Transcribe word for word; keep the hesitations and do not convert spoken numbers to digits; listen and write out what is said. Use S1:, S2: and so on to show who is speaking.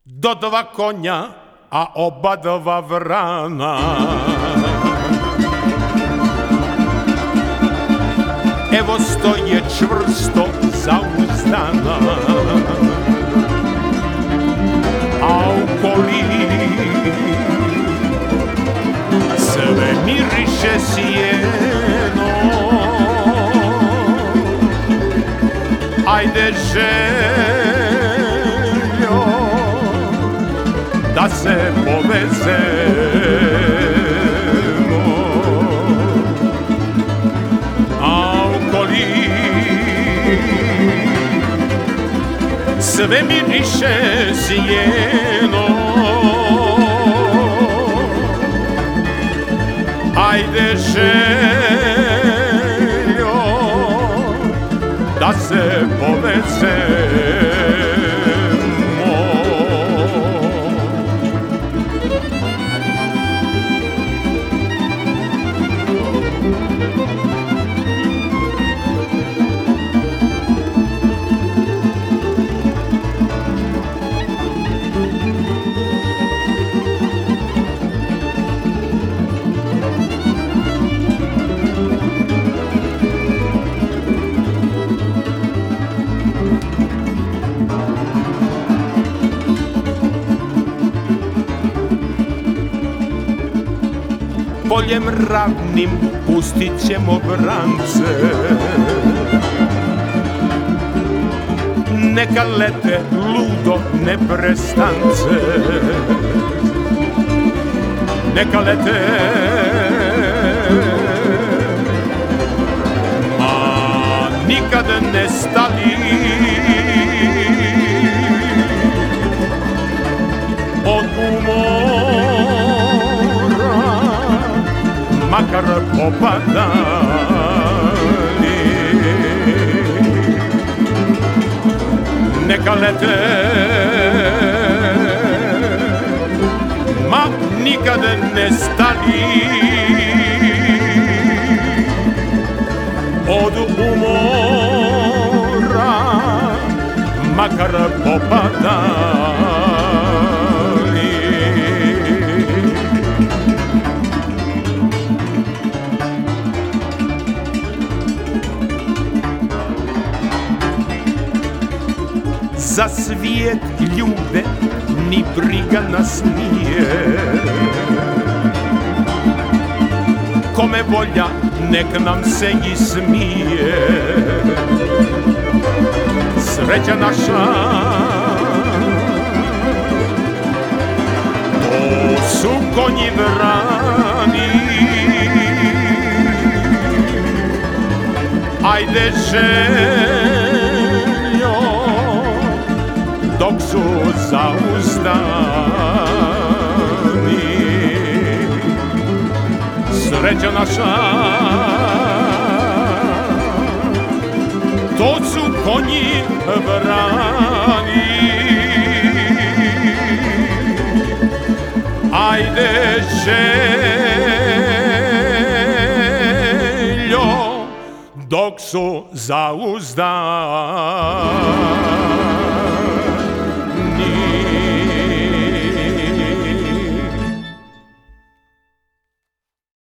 S1: Do dva konja, a oba dva vrana. Evo stoje čvrsto zauzdana, a okoli sve miriše sjeno. Ajde željo da se povezemo, a okoli sve miriše sjeno. Ajde željo da se povezemo. Poljem ravnim pustit ćemo vrance, neka lete ludo neprestance, neka lete, a nikad ne stali od umora, makar popadali. Neka lete, ma nikad ne stali od umora, makar popadali. Za svijet ljude ni briga nas nije, kome volja nek nam se i smije. Sreća naša, to su konji vrani. Ajde željo dok su zauzdani. Sreća naša, to su konji vrani. Ajde željo dok su zauzdani.